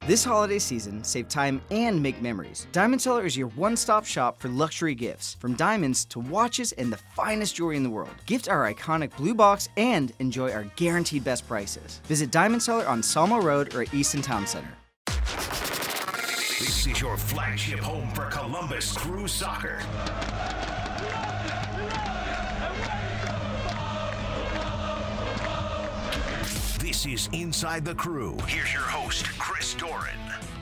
This holiday season, save time and make memories. Diamond Seller is your one-stop shop for luxury gifts, from diamonds to watches and the finest jewelry in the world. Gift our iconic blue box and enjoy our guaranteed best prices. Visit Diamond Seller on Sawmill Road or at Easton Town Center. This is your flagship home for Columbus Crew Soccer. This is Inside the Crew. Here's your host, Chris Doran.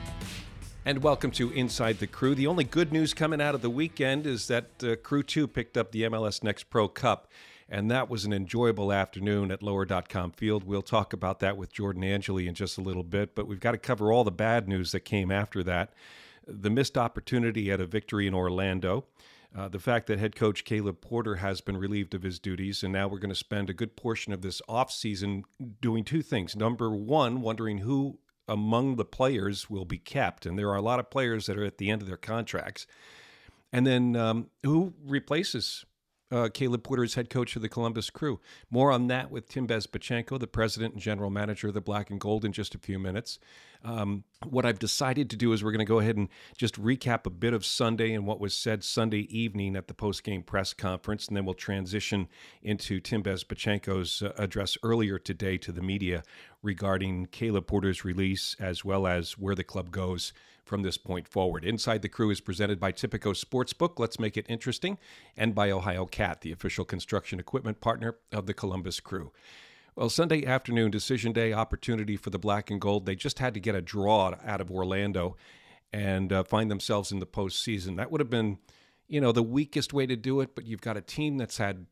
And welcome to Inside the Crew. The only good news coming out of the weekend is that Crew 2 picked up the MLS Next Pro Cup, and that was an enjoyable afternoon at Lower.com Field. We'll talk about that with Jordan Angeli in just a little bit, but we've got to cover all the bad news that came after that. The missed opportunity at a victory in Orlando. The fact that head coach Caleb Porter has been relieved of his duties, and now we're going to spend a good portion of this offseason doing two things. Number one, wondering who among the players will be kept, and there are a lot of players that are at the end of their contracts. And then who replaces Caleb Porter as head coach of the Columbus Crew. More on that with Tim Bezbatchenko, the president and general manager of the Black and Gold, in just a few minutes. What I've decided to do is we're going to go ahead and just recap a bit of Sunday and what was said Sunday evening at the post-game press conference, and then we'll transition into Tim Bezbatchenko's address earlier today to the media regarding Caleb Porter's release, as well as where the club goes from this point forward. Inside the Crew is presented by Tipico Sportsbook, let's make it interesting, and by Ohio Cat, the official construction equipment partner of the Columbus Crew. Well, Sunday afternoon, decision day opportunity for the Black and Gold. They just had to get a draw out of Orlando and find themselves in the postseason. That would have been, the weakest way to do it, but you've got a team that's had,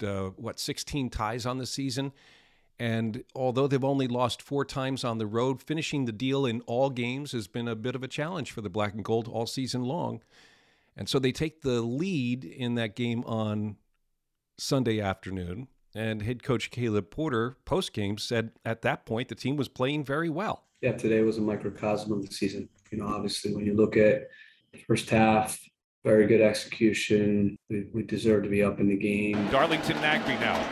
16 ties on the season. And although they've only lost 4 times on the road, finishing the deal in all games has been a bit of a challenge for the Black and Gold all season long. And so they take the lead in that game on Sunday afternoon. And head coach Caleb Porter, post-game, said at that point the team was playing very well. Yeah, today was a microcosm of the season. Obviously, when you look at the first half, very good execution. We deserve to be up in the game. Darlington Nagbe now.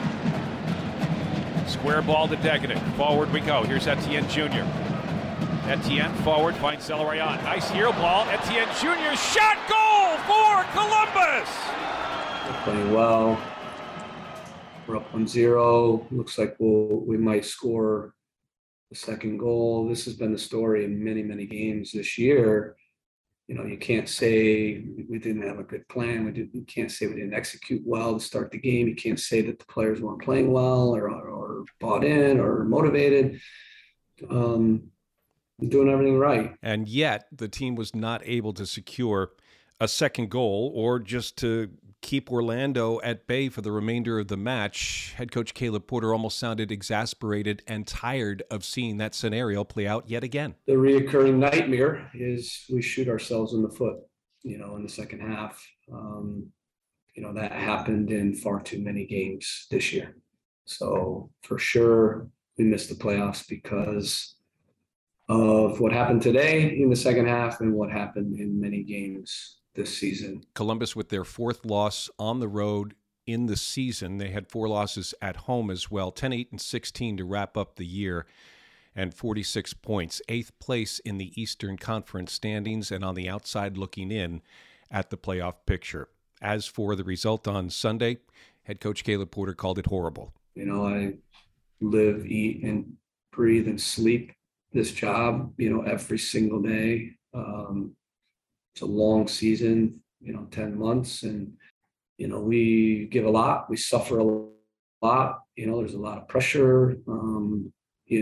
Square ball to Deganen. Forward we go. Here's Etienne Jr. Etienne forward finds Zelarayan. Nice hero ball. Etienne Jr. shot, goal for Columbus. We're playing well. We're up 1-0. Looks like we might score the second goal. This has been the story in many, many games this year. You can't say we didn't have a good plan. You can't say we didn't execute well to start the game. You can't say that the players weren't playing well or bought in or motivated. Doing everything right. And yet the team was not able to secure a second goal or just to keep Orlando at bay for the remainder of the match. Head coach Caleb Porter almost sounded exasperated and tired of seeing that scenario play out yet again. The reoccurring nightmare is we shoot ourselves in the foot, in the second half. That happened in far too many games this year. So for sure, we missed the playoffs because of what happened today in the second half and what happened in many games this season. Columbus with their 4th loss on the road in the season. They had 4 losses at home as well, 10-8-16 to wrap up the year, and 46 points, 8th place in the Eastern Conference standings and on the outside looking in at the playoff picture. As for the result on Sunday, head coach Caleb Porter called it horrible. I live, eat, and breathe and sleep this job, every single day. It's a long season, 10 months, and, we give a lot, we suffer a lot, there's a lot of pressure. We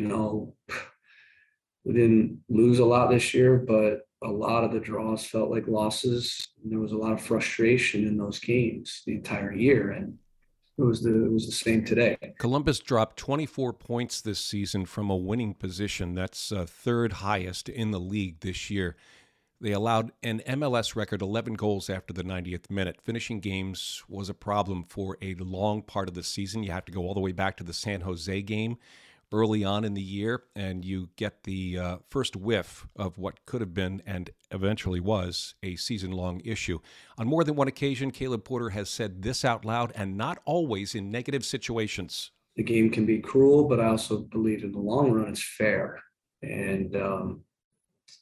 didn't lose a lot this year, but a lot of the draws felt like losses. And there was a lot of frustration in those games the entire year, and it was the same today. Columbus dropped 24 points this season from a winning position. That's 3rd highest in the league this year. They allowed an MLS record 11 goals after the 90th minute. Finishing games was a problem for a long part of the season. You have to go all the way back to the San Jose game early on in the year, and you get the first whiff of what could have been and eventually was a season-long issue. On more than one occasion, Caleb Porter has said this out loud, and not always in negative situations. The game can be cruel, but I also believe in the long run it's fair. And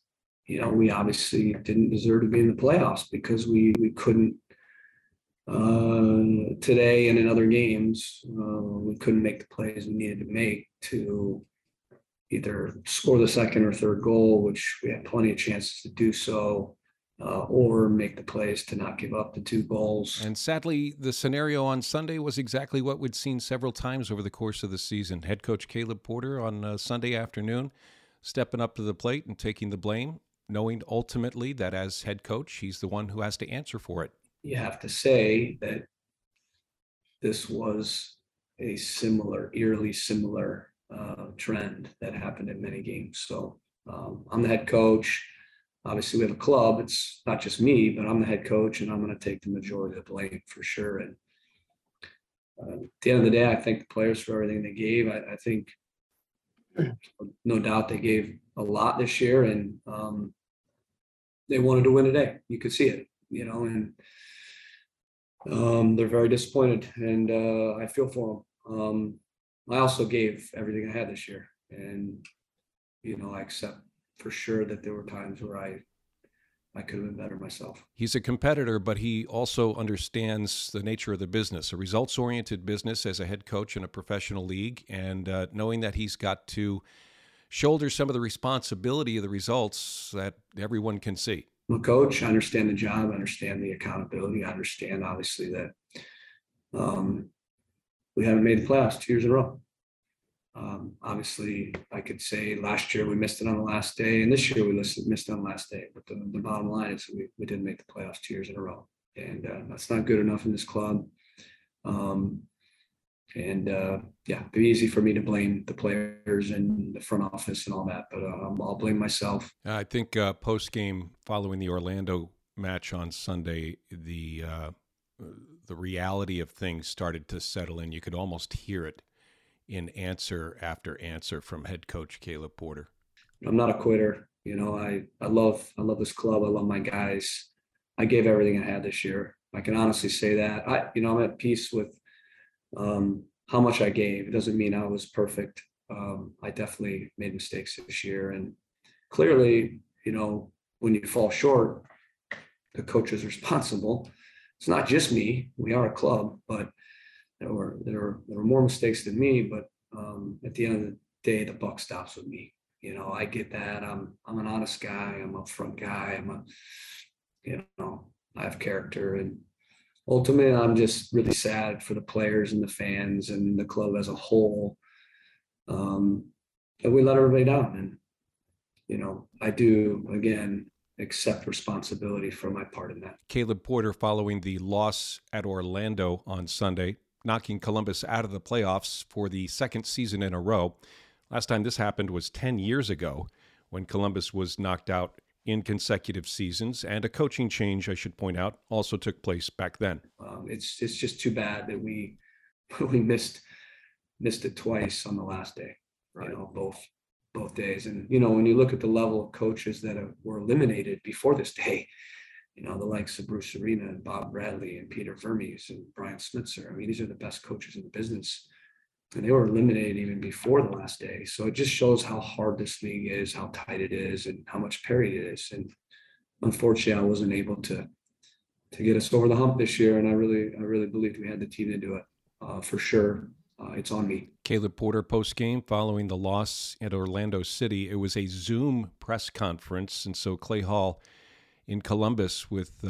we obviously didn't deserve to be in the playoffs because we couldn't today and in other games, we couldn't make the plays we needed to make to either score the second or third goal, which we had plenty of chances to do so, or make the plays to not give up the 2 goals. And sadly, the scenario on Sunday was exactly what we'd seen several times over the course of the season. Head coach Caleb Porter on Sunday afternoon stepping up to the plate and taking the blame, knowing ultimately that as head coach, he's the one who has to answer for it. You have to say that this was a eerily similar trend that happened in many games. So I'm the head coach. Obviously, we have a club. It's not just me, but I'm the head coach, and I'm going to take the majority of the blame for sure. And at the end of the day, I thank the players for everything they gave. I think, no doubt, they gave a lot this year, and they wanted to win today. You could see it, and they're very disappointed, and I feel for them. I also gave everything I had this year, and I accept for sure that there were times where I could have been better myself. He's a competitor, but he also understands the nature of the business, a results-oriented business as a head coach in a professional league, and knowing that he's got to shoulder some of the responsibility of the results that everyone can see. I'm a coach. I understand the job. I understand the accountability. I understand, obviously, that we haven't made the playoffs 2 years in a row. Obviously, I could say last year we missed it on the last day, and this year we missed it on the last day. But the bottom line is we didn't make the playoffs 2 years in a row, and that's not good enough in this club. It'd be easy for me to blame the players and the front office and all that, but I'll blame myself. I think post-game following the Orlando match on Sunday, the reality of things started to settle in. You could almost hear it in answer after answer from head coach Caleb Porter. I'm not a quitter. I love this club. I love my guys. I gave everything I had this year. I can honestly say that. I'm at peace with how much I gave. It doesn't mean I was perfect. I definitely made mistakes this year, and clearly, when you fall short, the coach is responsible. It's not just me. We are a club, but there were more mistakes than me. But at the end of the day, the buck stops with me. I get that. I'm an honest guy. I'm an upfront guy. I have character, and ultimately, I'm just really sad for the players and the fans and the club as a whole, that we let everybody down. And, I do, again, accept responsibility for my part in that. Caleb Porter, following the loss at Orlando on Sunday, knocking Columbus out of the playoffs for the second season in a row. Last time this happened was 10 years ago when Columbus was knocked out in consecutive seasons, and a coaching change, I should point out, also took place back then. It's just too bad that we missed it twice on the last day, right. Both days. And, when you look at the level of coaches that were eliminated before this day, the likes of Bruce Arena and Bob Bradley and Peter Vermes and Brian Smitzer. I mean, these are the best coaches in the business, and they were eliminated even before the last day. So it just shows how hard this league is, how tight it is, and how much parity it is. And unfortunately, I wasn't able to get us over the hump this year. And I really believed we had the team to do it. For sure, it's on me. Caleb Porter post-game following the loss at Orlando City. It was a Zoom press conference, and so Clay Hall in Columbus with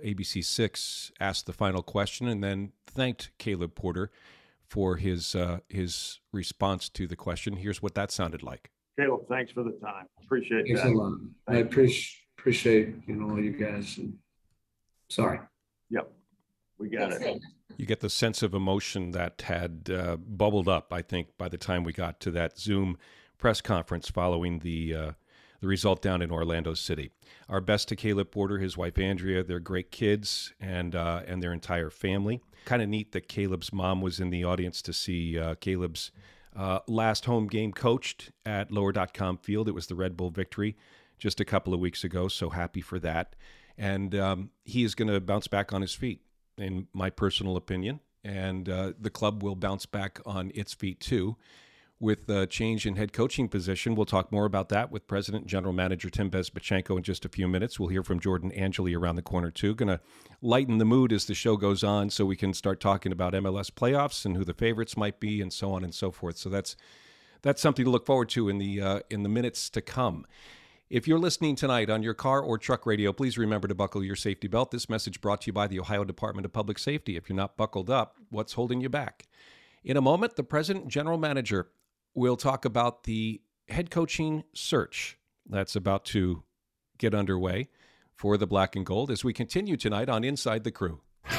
ABC6 asked the final question and then thanked Caleb Porter for his response to the question. Here's what that sounded like. Caleb, thanks for the time. Appreciate thanks that. A lot. I appreciate all you guys. And sorry. Yep, we got it. You get the sense of emotion that had bubbled up, I think, by the time we got to that Zoom press conference following the result down in Orlando City. Our best to Caleb Porter, his wife Andrea, their great kids, and their entire family. Kind of neat that Caleb's mom was in the audience to see Caleb's last home game coached at Lower.com Field. It was the Red Bull victory just a couple of weeks ago, so happy for that. And he is going to bounce back on his feet, in my personal opinion, and the club will bounce back on its feet too with a change in head coaching position. We'll talk more about that with President and General Manager Tim Bezbatchenko in just a few minutes. We'll hear from Jordan Angeli around the corner, too. Going to lighten the mood as the show goes on so we can start talking about MLS playoffs and who the favorites might be and so on and so forth. So that's something to look forward to in the minutes to come. If you're listening tonight on your car or truck radio, please remember to buckle your safety belt. This message brought to you by the Ohio Department of Public Safety. If you're not buckled up, what's holding you back? In a moment, the President and General Manager will talk about the head coaching search that's about to get underway for the Black and Gold as we continue tonight on Inside the Crew.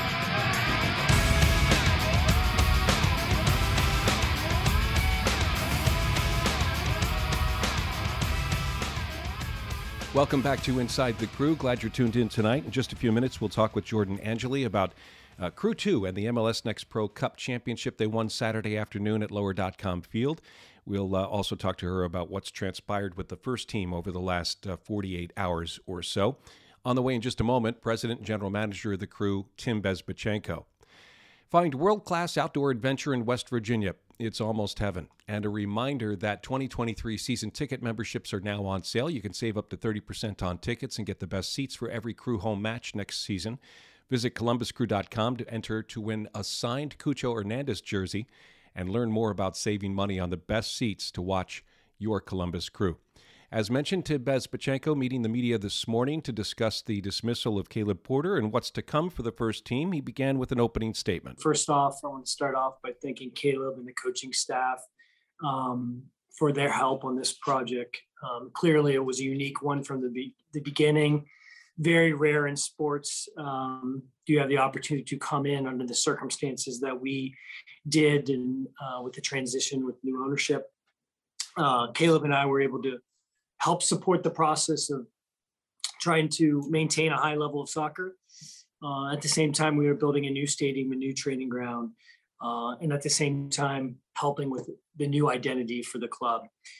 Welcome back to Inside the Crew. Glad you're tuned in tonight. In just a few minutes, we'll talk with Jordan Angeli about Crew 2 and the MLS Next Pro Cup Championship they won Saturday afternoon at Lower.com Field. We'll also talk to her about what's transpired with the first team over the last 48 hours or so. On the way in just a moment, President and General Manager of the Crew, Tim Bezbatchenko. Find world-class outdoor adventure in West Virginia. It's almost heaven. And a reminder that 2023 season ticket memberships are now on sale. You can save up to 30% on tickets and get the best seats for every Crew home match next season. Visit columbuscrew.com to enter to win a signed Cucho Hernandez jersey and learn more about saving money on the best seats to watch your Columbus Crew. As mentioned, Tim Bezbatchenko meeting the media this morning to discuss the dismissal of Caleb Porter and what's to come for the first team. He began with an opening statement. First off, I want to start off by thanking Caleb and the coaching staff for their help on this project. Clearly, it was a unique one from the beginning. Very rare in sports. You have the opportunity to come in under the circumstances that we did, and with the transition with new ownership. Caleb and I were able to help support the process of trying to maintain a high level of soccer. At the same time, we were building a new stadium, a new training ground, and at the same time, helping with the new identity for the club.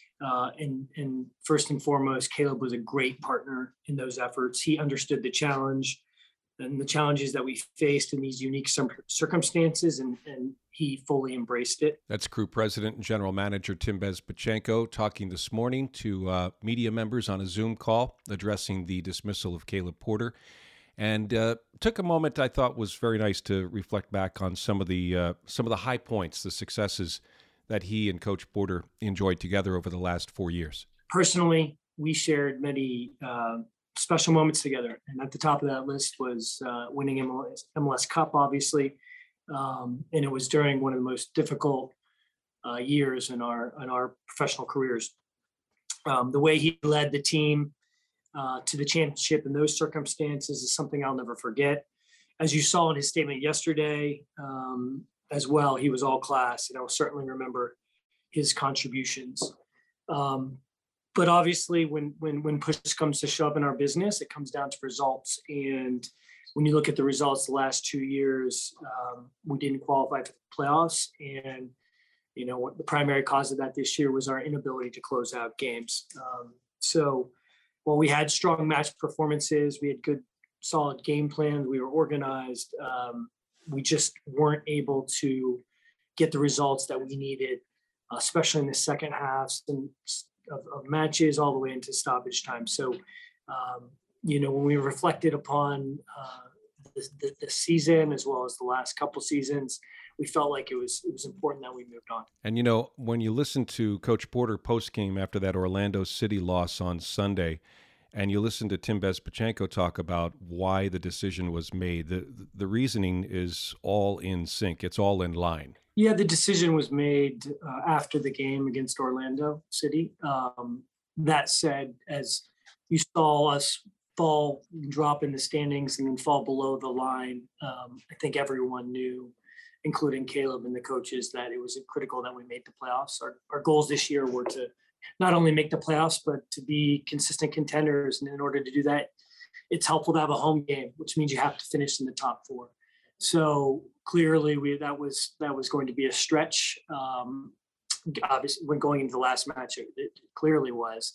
And first and foremost, Caleb was a great partner in those efforts. He understood the challenge and the challenges that we faced in these unique circumstances, and he fully embraced it. That's Crew President and General Manager Tim Bezbatchenko talking this morning to media members on a Zoom call addressing the dismissal of Caleb Porter. And took a moment I thought was very nice to reflect back on some of the high points, the successes that he and Coach Porter enjoyed together over the last 4 years. Personally, we shared many special moments together. And at the top of that list was winning MLS Cup, obviously. And it was during one of the most difficult years in our professional careers. The way he led the team to the championship in those circumstances is something I'll never forget. As you saw in his statement yesterday, as well, he was all class, and I will certainly remember his contributions. But obviously, when push comes to shove in our business, it comes down to results. And when you look at the results the last 2 years, we didn't qualify for the playoffs. And, what the primary cause of that this year was our inability to close out games. So while we had strong match performances, we had good, solid game plans, we were organized, we just weren't able to get the results that we needed, especially in the second halves of matches all the way into stoppage time. So, when we reflected upon the season as well as the last couple seasons, we felt like it was important that we moved on. And, when you listen to Coach Porter postgame after that Orlando City loss on Sunday, and you listen to Tim Bezbatchenko talk about why the decision was made, the reasoning is all in sync. It's all in line. Yeah, the decision was made after the game against Orlando City. That said, as you saw us drop in the standings and then fall below the line, I think everyone knew, including Caleb and the coaches, that it was critical that we made the playoffs. Our goals this year were to not only make the playoffs, but to be consistent contenders. And in order to do that, it's helpful to have a home game, which means you have to finish in the top four. So clearly that was going to be a stretch. Obviously, when going into the last match, it clearly was.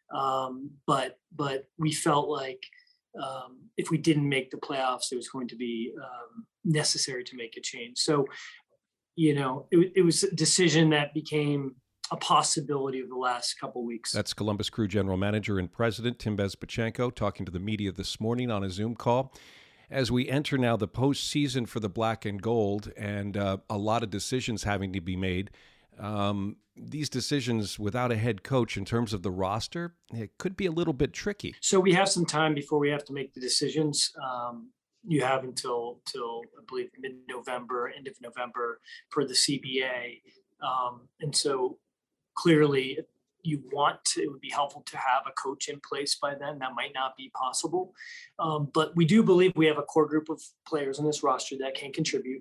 But we felt like if we didn't make the playoffs, it was going to be necessary to make a change. So, it was a decision that became a possibility of the last couple weeks. That's Columbus Crew General Manager and President Tim Bezbatchenko talking to the media this morning on a Zoom call. As we enter now the postseason for the Black and Gold, and a lot of decisions having to be made, these decisions without a head coach in terms of the roster, it could be a little bit tricky. So we have some time before we have to make the decisions. You have until I believe mid-November, end of November per the CBA. And so clearly it would be helpful to have a coach in place by then. That might not be possible. But we do believe we have a core group of players on this roster that can contribute.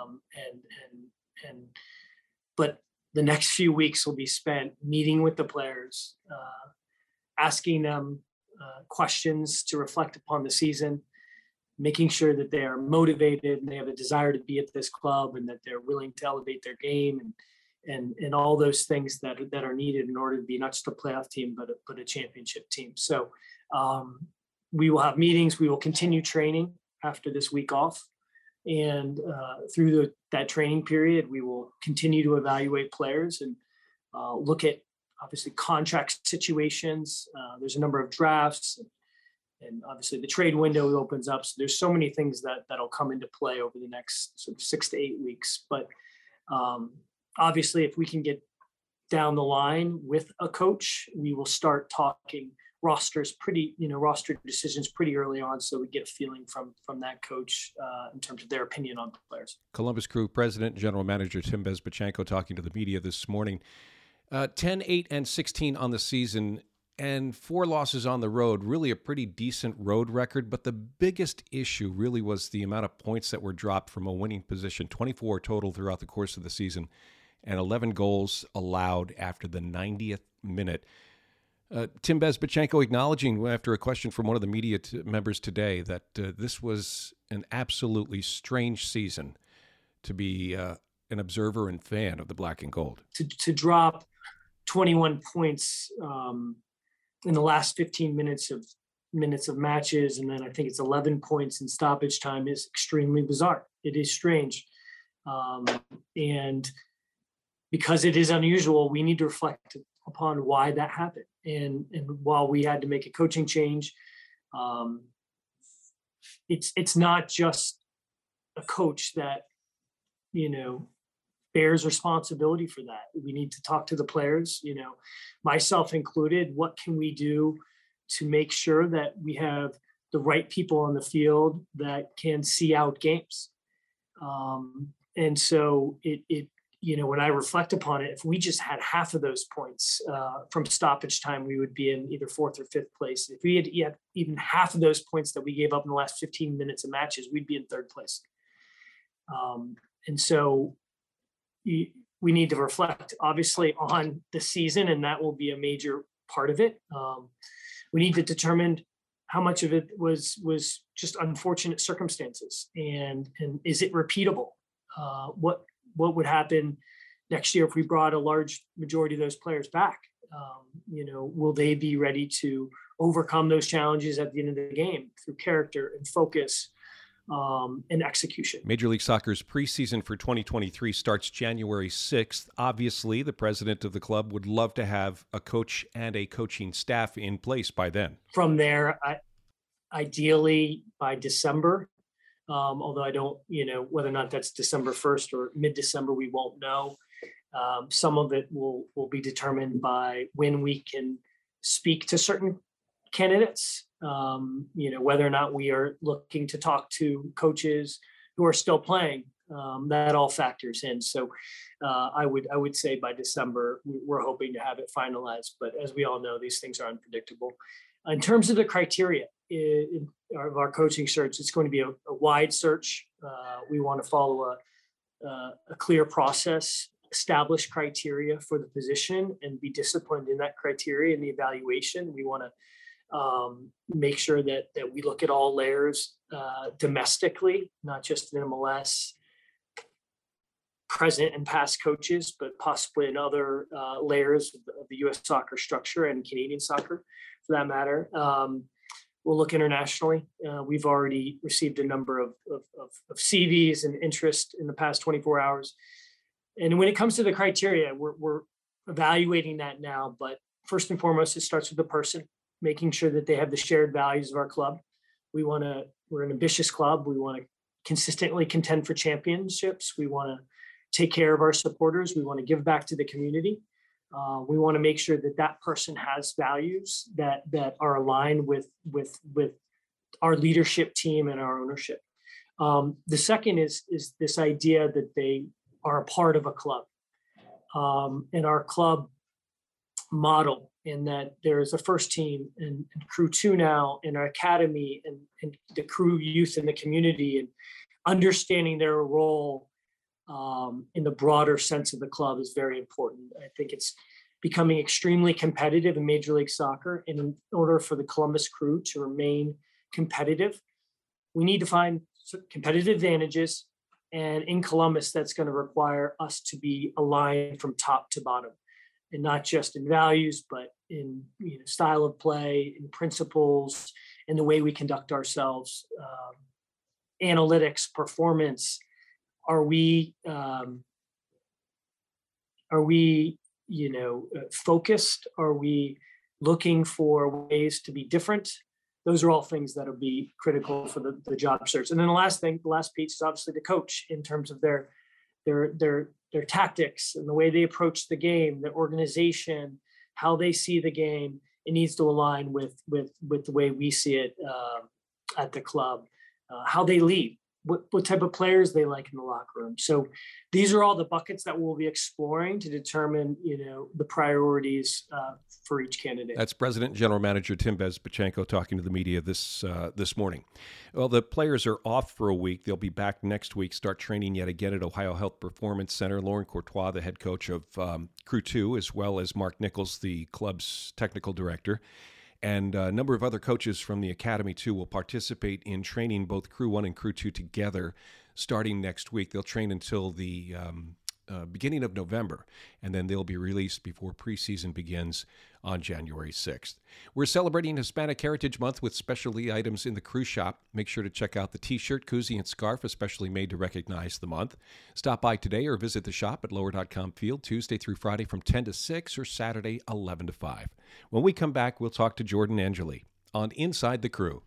But the next few weeks will be spent meeting with the players, asking them questions to reflect upon the season, making sure that they are motivated and they have a desire to be at this club and that they're willing to elevate their game and all those things that are needed in order to be not just a playoff team, but a championship team. So we will have meetings. We will continue training after this week off. And through that training period, we will continue to evaluate players and look at obviously contract situations. There's a number of drafts and obviously the trade window opens up. So there's so many things that'll come into play over the next sort of 6 to 8 weeks. But obviously, if we can get down the line with a coach, we will start talking roster decisions pretty early on, so we get a feeling from that coach in terms of their opinion on players. Columbus Crew President and General Manager Tim Bezbatchenko talking to the media this morning. 10-8-16 on the season and 4 losses on the road, really a pretty decent road record. But the biggest issue really was the amount of points that were dropped from a winning position, 24 total throughout the course of the season, and 11 goals allowed after the 90th minute. Tim Bezbatchenko acknowledging after a question from one of the media members today that this was an absolutely strange season to be an observer and fan of the Black and Gold. To drop 21 points in the last 15 minutes of matches, and then I think it's 11 points in stoppage time is extremely bizarre. It is strange. And because it is unusual, we need to reflect upon why that happened. And while we had to make a coaching change, it's not just a coach that, bears responsibility for that. We need to talk to the players, myself included. What can we do to make sure that we have the right people on the field that can see out games? And so when I reflect upon it, if we just had half of those points from stoppage time, we would be in either 4th or 5th place. If we had even half of those points that we gave up in the last 15 minutes of matches, we'd be in 3rd place. And so we need to reflect, obviously, on the season, and that will be a major part of it. We need to determine how much of it was just unfortunate circumstances, and is it repeatable? What would happen next year if we brought a large majority of those players back? Will they be ready to overcome those challenges at the end of the game through character and focus and execution? Major League Soccer's preseason for 2023 starts January 6th. Obviously, the president of the club would love to have a coach and a coaching staff in place by then. From there, ideally by December, although I don't, whether or not that's December 1st or mid-December, we won't know. Some of it will be determined by when we can speak to certain candidates, whether or not we are looking to talk to coaches who are still playing. That all factors in. So I would say by December, we're hoping to have it finalized. But as we all know, these things are unpredictable. In terms of the criteria of our coaching search, it's going to be a wide search. We want to follow a clear process, establish criteria for the position, and be disciplined in that criteria and the evaluation. We want to make sure that we look at all layers domestically, not just in MLS, present and past coaches, but possibly in other layers of the U.S. soccer structure and Canadian soccer, for that matter. We'll look internationally. We've already received a number of CVs and interest in the past 24 hours. And when it comes to the criteria, we're evaluating that now, but first and foremost, it starts with the person, making sure that they have the shared values of our club. We're an ambitious club. We want to consistently contend for championships. We want to take care of our supporters. We want to give back to the community. We want to make sure that that person has values that are aligned with our leadership team and our ownership. The second is this idea that they are a part of a club, and our club model, in that there is a first team and Crew 2 now, and our academy and the Crew youth in the community, and understanding their role in the broader sense of the club is very important. I think it's becoming extremely competitive in Major League Soccer. And in order for the Columbus Crew to remain competitive, we need to find competitive advantages. And in Columbus, that's going to require us to be aligned from top to bottom, and not just in values, but in style of play, in principles, in the way we conduct ourselves, analytics, performance. Are we focused? Are we looking for ways to be different? Those are all things that will be critical for the job search. And then the last piece is obviously the coach, in terms of their tactics and the way they approach the game, their organization, how they see the game. It needs to align with the way we see it at the club, how they lead, what type of players they like in the locker room. So these are all the buckets that we'll be exploring to determine, the priorities for each candidate. That's President and General Manager Tim Bezbatchenko talking to the media this morning. Well, the players are off for a week. They'll be back next week, start training yet again at Ohio Health Performance Center. Lauren Courtois, the head coach of Crew 2, as well as Mark Nichols, the club's technical director. And a number of other coaches from the academy, too, will participate in training both Crew 1 and Crew 2 together starting next week. They'll train until the beginning of November, and then they'll be released before preseason begins on January 6th. We're celebrating Hispanic Heritage Month with specialty items in the Crew Shop. Make sure to check out the T-shirt, koozie, and scarf, especially made to recognize the month. Stop by today or visit the shop at Lower.com Field, Tuesday through Friday from 10 to 6 or Saturday 11 to 5. When we come back, we'll talk to Jordan Angeli on Inside the Crew.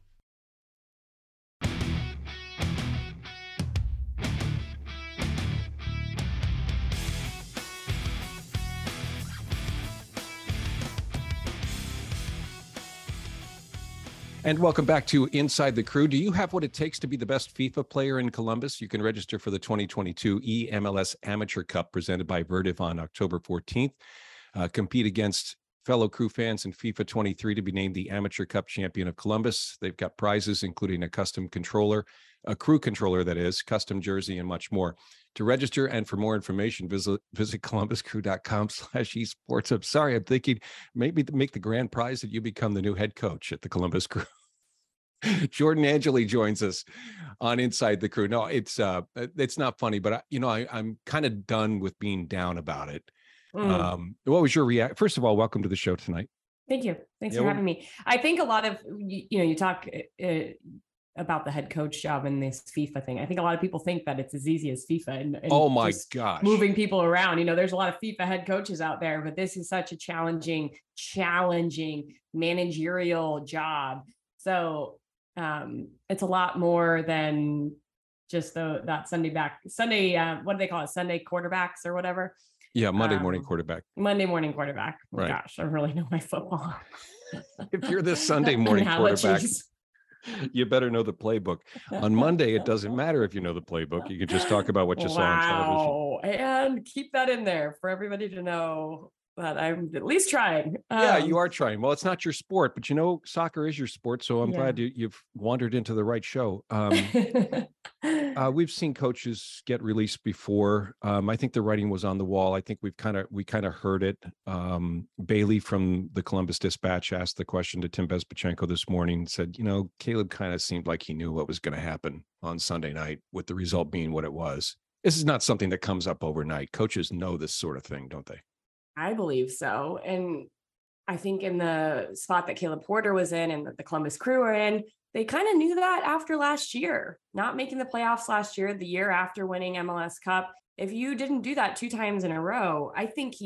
And welcome back to Inside the Crew. Do you have what it takes to be the best FIFA player in Columbus? You can register for the 2022 EMLS Amateur Cup presented by Vertiv on October 14th. Compete against fellow Crew fans in FIFA 23 to be named the Amateur Cup champion of Columbus. They've got prizes, including a custom controller, a Crew controller that is, custom jersey, and much more. To register and for more information, visit columbuscrew.com/esports. I'm sorry, I'm thinking maybe to make the grand prize that you become the new head coach at the Columbus Crew. Jordan Angeli joins us on Inside the Crew. No, it's not funny, but I'm kind of done with being down about it. What was your reaction? First of all, welcome to the show tonight. Thank you. Thanks for having me. I think a lot of, you talk about the head coach job and this FIFA thing. I think a lot of people think that it's as easy as FIFA and oh my gosh, moving people around. There's a lot of FIFA head coaches out there, but this is such a challenging managerial job. So it's a lot more than just that Sunday, what do they call it? Sunday quarterbacks or whatever. Yeah. Monday morning quarterback. Right. Gosh, I really know my football. If you're the Sunday morning quarterback, you better know the playbook. On Monday, it doesn't matter if you know the playbook. You can just talk about what you saw on television. And keep that in there for everybody to know that I'm at least trying. Yeah, you are trying. Well, it's not your sport, but soccer is your sport. So I'm glad you've wandered into the right show. We've seen coaches get released before. I think the writing was on the wall. I think we kind of heard it. Bailey from the Columbus Dispatch asked the question to Tim Bezbatchenko this morning, said, Caleb kind of seemed like he knew what was going to happen on Sunday night, with the result being what it was. This is not something that comes up overnight. Coaches know this sort of thing, don't they? I believe so. And I think in the spot that Caleb Porter was in and that the Columbus Crew are in, they kind of knew that after last year, not making the playoffs last year, the year after winning MLS Cup. If you didn't do that 2 times in a row, I think he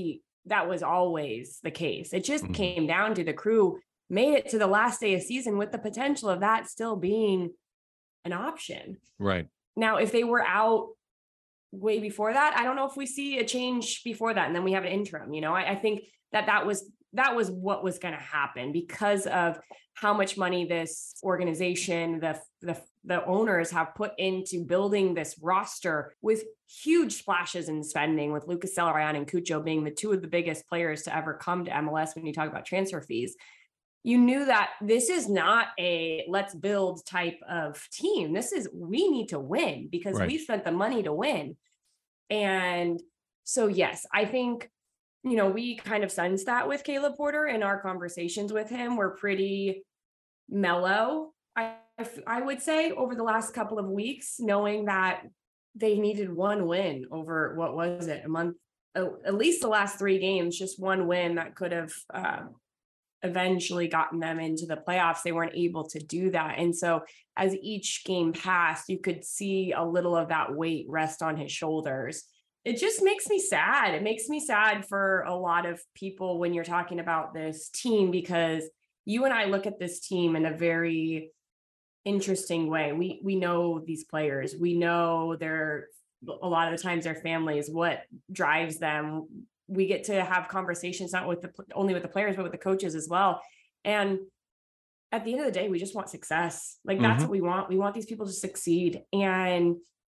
that was always the case. It just Mhm. came down to the Crew made it to the last day of season with the potential of that still being an option. Right. Now, if they were out way before that, I don't know if we see a change before that, and then we have an interim. I think that was what was going to happen because of how much money this organization, the owners have put into building this roster with huge splashes in spending, with Lucas Zelarayan and Cucho being the two of the biggest players to ever come to MLS when you talk about transfer fees. You knew that this is not a let's build type of team. This is, we need to win because Right. we spent the money to win. And so, yes, I think, we kind of sensed that with Caleb Porter, and our conversations with him were pretty mellow. I would say over the last couple of weeks, knowing that they needed one win over, what was it, a month, at least the last 3 games, just one win that could have eventually gotten them into the playoffs. They weren't able to do that. And so as each game passed, you could see a little of that weight rest on his shoulders. It just makes me sad. It makes me sad for a lot of people when you're talking about this team, because you and I look at this team in a very interesting way. We know these players. We know a lot of the times their families, what drives them. We get to have conversations, not only with the players, but with the coaches as well. And at the end of the day, we just want success. Like that's what we want. We want these people to succeed. And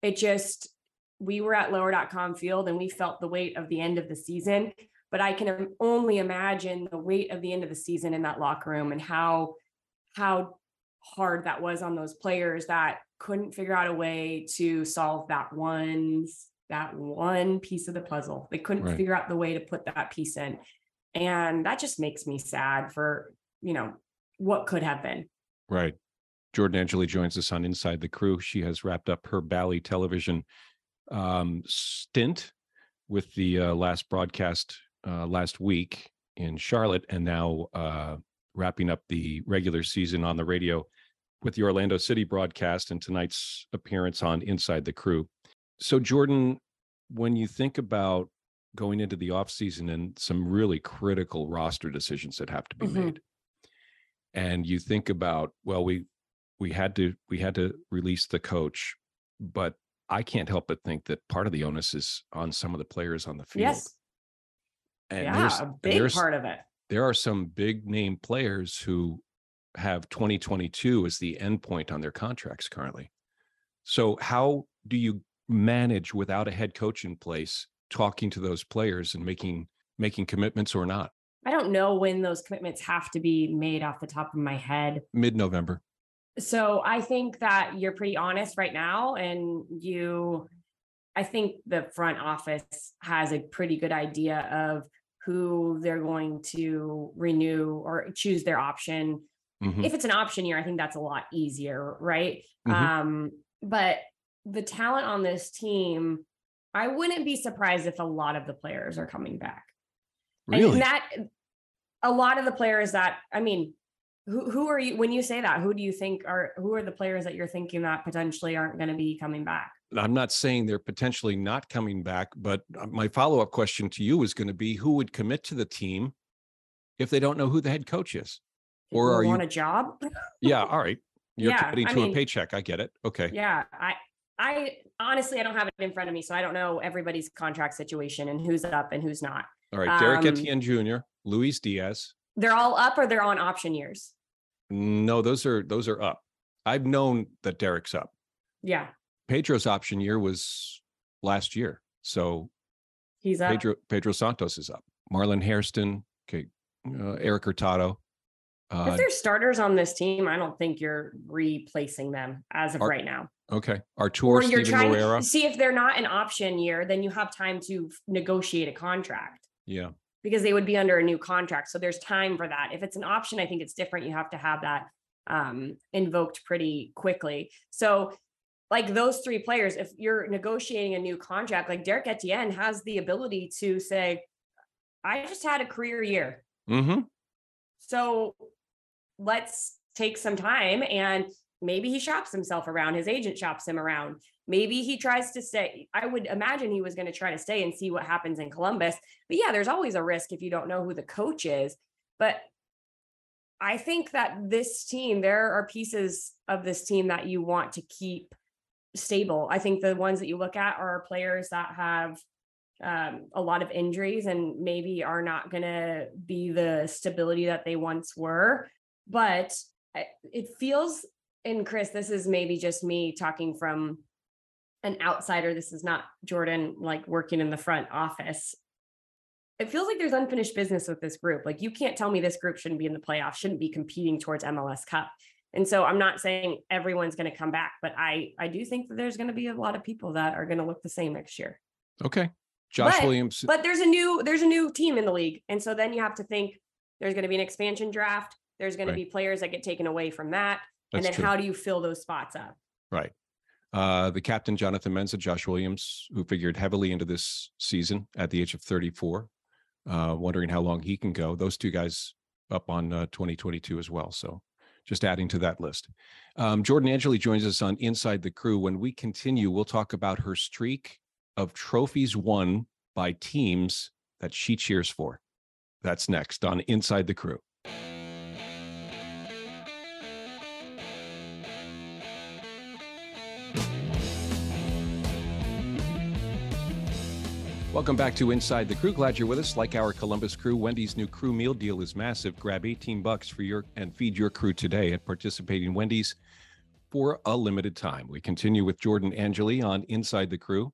we were at lower.com field and we felt the weight of the end of the season, but I can only imagine the weight of the end of the season in that locker room and how hard that was on those players that couldn't figure out a way to solve that one piece of the puzzle. They couldn't figure out the way to put that piece in. And that just makes me sad for, what could have been. Right. Jordan Angeli joins us on Inside the Crew. She has wrapped up her Bally Television stint with the last broadcast last week in Charlotte, and now wrapping up the regular season on the radio with the Orlando City broadcast and tonight's appearance on Inside the Crew. So Jordan, when you think about going into the offseason and some really critical roster decisions that have to be made, and you think about, well, we had to release the coach, but I can't help but think that part of the onus is on some of the players on the field. Yes. And a big part of it. There are some big name players who have 2022 as the end point on their contracts currently. So how do you manage without a head coach in place, talking to those players and making commitments or not? I don't know when those commitments have to be made off the top of my head. Mid-November. So I think that you're pretty honest right now. And I think the front office has a pretty good idea of who they're going to renew or choose their option. If it's an option year, I think that's a lot easier, right? But the talent on this team, I wouldn't be surprised if a lot of the players are coming back. Really? And a lot of the players that, who are you, when you say that, who are the players that you're thinking that potentially aren't going to be coming back? I'm not saying they're potentially not coming back, but my follow-up question to you is going to be, who would commit to the team if they don't know who the head coach is? Or are you want a job? Yeah. All right. You're committing to a paycheck. I get it. Okay. Yeah. I honestly, I don't have it in front of me, so I don't know everybody's contract situation and who's up and who's not. All right. Derek Etienne Jr., Luis Diaz. They're all up or they're on option years? No, those are up. I've known that Derek's up. Yeah. Pedro's option year was last year. So he's up. Pedro Santos is up. Marlon Hairston. Okay. Eric Hurtado. If there's starters on this team, I don't think you're replacing them as of right now. Okay. Artur, you're Steven trying Moreira. to see if they're not an option year, then you have time to negotiate a contract. Yeah. Because they would be under a new contract. So there's time for that. If it's an option, I think it's different. You have to have that invoked pretty quickly. So like those 3 players, if you're negotiating a new contract, like Derek Etienne has the ability to say, I just had a career year. So let's take some time. And maybe he shops himself around, his agent shops him around. Maybe he tries to stay. I would imagine he was going to try to stay and see what happens in Columbus. But yeah, there's always a risk if you don't know who the coach is. But I think that this team, there are pieces of this team that you want to keep stable. I think the ones that you look at are players that have a lot of injuries and maybe are not going to be the stability that they once were. But it feels, and Chris, this is maybe just me talking from an outsider. This is not Jordan like working in the front office. It feels like there's unfinished business with this group. Like, you can't tell me this group shouldn't be in the playoffs, shouldn't be competing towards MLS Cup. And so I'm not saying everyone's going to come back, but I do think that there's going to be a lot of people that are going to look the same next year. Okay. Josh Williams. But there's a new team in the league. And so then you have to think there's going to be an expansion draft. There's going to be players that get taken away from that. That's and then true. How do you fill those spots up? Right. The captain, Jonathan Mensah, Josh Williams, who figured heavily into this season at the age of 34, wondering how long he can go. Those two guys up on 2022 as well. So just adding to that list. Jordan Angeli joins us on Inside the Crew. When we continue, we'll talk about her streak of trophies won by teams that she cheers for. That's next on Inside the Crew. Welcome back to Inside the Crew. Glad you're with us. Like our Columbus crew, Wendy's new crew meal deal is massive. Grab $18 for your and feed your crew today at participating Wendy's for a limited time. We continue with Jordan Angeli on Inside the Crew.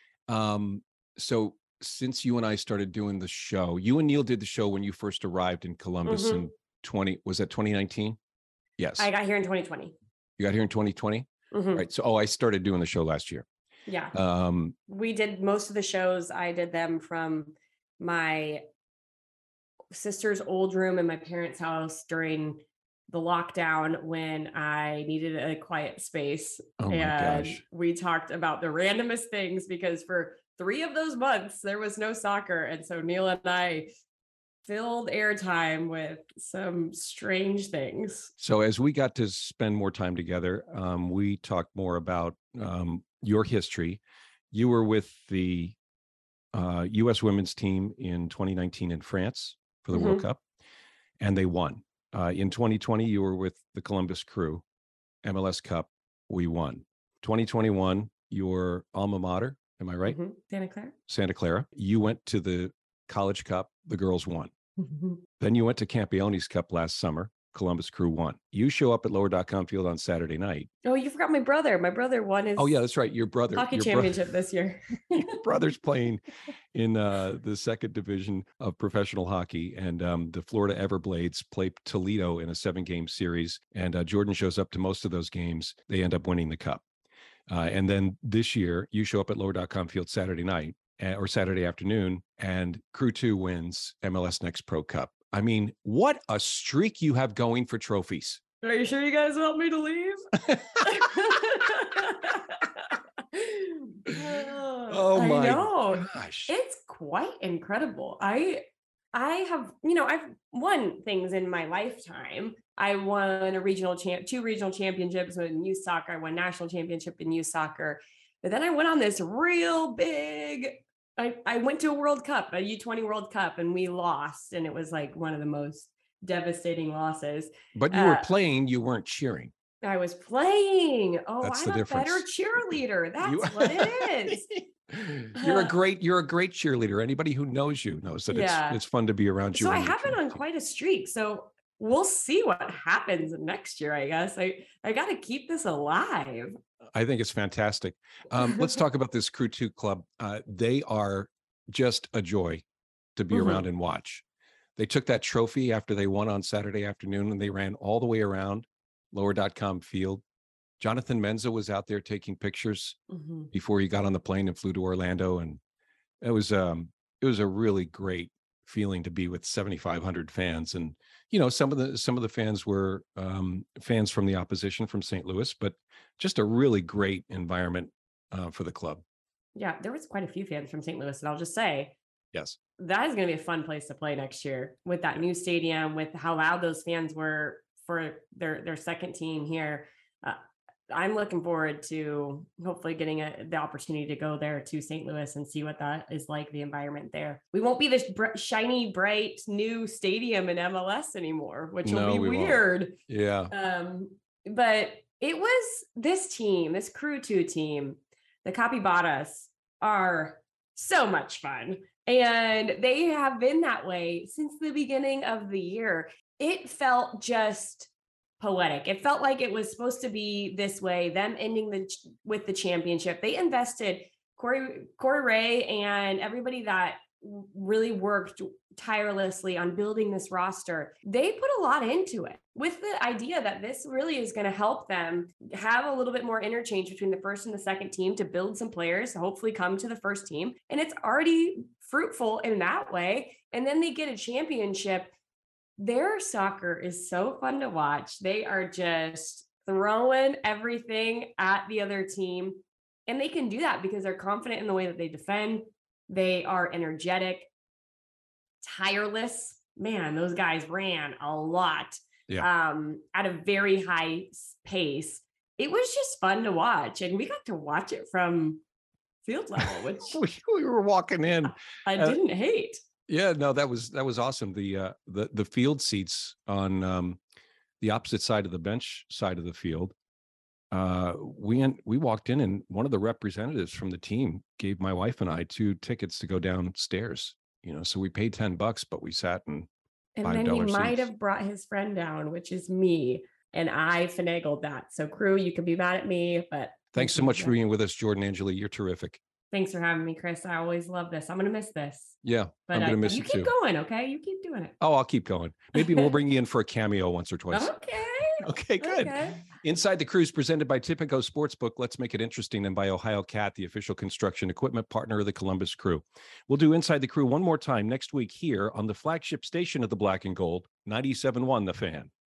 So since you and I started doing the show, you and Neil did the show when you first arrived in Columbus in 2019? Yes. I got here in 2020. You got here in 2020? Right. So, I started doing the show last year. Yeah. We did most of the shows. I did them from my sister's old room in my parents' house during the lockdown when I needed a quiet space. Oh my gosh. We talked about the randomest things because for 3 of those months, there was no soccer. And so Neil and I filled airtime with some strange things. So as we got to spend more time together, we talked more about your history. You were with the U.S. women's team in 2019 in France for the World Cup, and they won. In 2020, you were with the Columbus Crew, MLS Cup, we won. 2021, your alma mater, am I right? Santa Clara. Santa Clara. You went to the College Cup, the girls won. Then you went to Campione's Cup last summer. Columbus Crew won. You show up at Lower.com Field on Saturday night. Oh, you forgot my brother. My brother won his that's right. Your brother. hockey championship this year. Your brother's playing in the second division of professional hockey. And the Florida Everblades play Toledo in a 7-game series. And Jordan shows up to most of those games. They end up winning the cup. And then this year, you show up at Lower.com Field Saturday night or Saturday afternoon, and Crew 2 wins MLS Next Pro Cup. I mean, what a streak you have going for trophies. Are you sure you guys want me to leave? Oh my gosh. It's quite incredible. I have, I've won things in my lifetime. I won two regional championships in youth soccer. I won national championship in youth soccer. But then I went on this real big, I went to a World Cup, a U20 World Cup, and we lost. And it was like one of the most devastating losses. But you were playing, you weren't cheering. I was playing. Oh, That's I'm the a difference. better cheerleader. That's what it is. You're a great cheerleader. Anybody who knows you knows that it's fun to be around you. So I have been on quite a streak. So we'll see what happens next year, I guess. I got to keep this alive. I think it's fantastic. Let's talk about this Crew 2 club. They are just a joy to be around and watch. They took that trophy after they won on Saturday afternoon, and they ran all the way around Lower.com Field. Jonathan Mensah was out there taking pictures before he got on the plane and flew to Orlando. And it was a really great feeling to be with 7,500 fans. And, some of the fans were fans from the opposition from St. Louis, but just a really great environment for the club. Yeah, there was quite a few fans from St. Louis. And I'll just say, yes, that is going to be a fun place to play next year with that new stadium, with how loud those fans were for their second team here. I'm looking forward to hopefully getting the opportunity to go there to St. Louis and see what that is like, the environment there. We won't be this shiny, bright new stadium in MLS anymore, which will be weird. Won't. Yeah. But it was this team, this Crew 2 team, the Capybaras are so much fun. And they have been that way since the beginning of the year. It felt just poetic. It felt like it was supposed to be this way, them ending with the championship. They invested, Corey Ray and everybody that really worked tirelessly on building this roster. They put a lot into it with the idea that this really is going to help them have a little bit more interchange between the first and the second team to build some players to hopefully come to the first team. And it's already fruitful in that way. And then they get a championship. Their soccer is so fun to watch. They are just throwing everything at the other team. And they can do that because they're confident in the way that they defend. They are energetic, tireless. Man, those guys ran a lot at a very high pace. It was just fun to watch. And we got to watch it from field level, which we were walking in. I didn't hate. Yeah, no, that was awesome. The field seats on the opposite side of the bench side of the field. We walked in, and one of the representatives from the team gave my wife and I 2 tickets to go downstairs. So we paid $10, but we sat in $5 then he might seats. have brought his friend down, which is me, and I finagled that. So Crew, you can be mad at me, but thanks so much for being with us, Jordan Angeli. You're terrific. Thanks for having me, Chris. I always love this. I'm going to miss this. Yeah, but I'm going to miss you it keep too. going, okay? You keep doing it. Oh, I'll keep going. Maybe we'll bring you in for a cameo once or twice. Okay, good. Okay. Inside the Cruise presented by Tipico Sportsbook. Let's make it interesting. And by Ohio Cat, the official construction equipment partner of the Columbus Crew. We'll do Inside the Crew one more time next week here on the flagship station of the Black and Gold, 97.1 The Fan.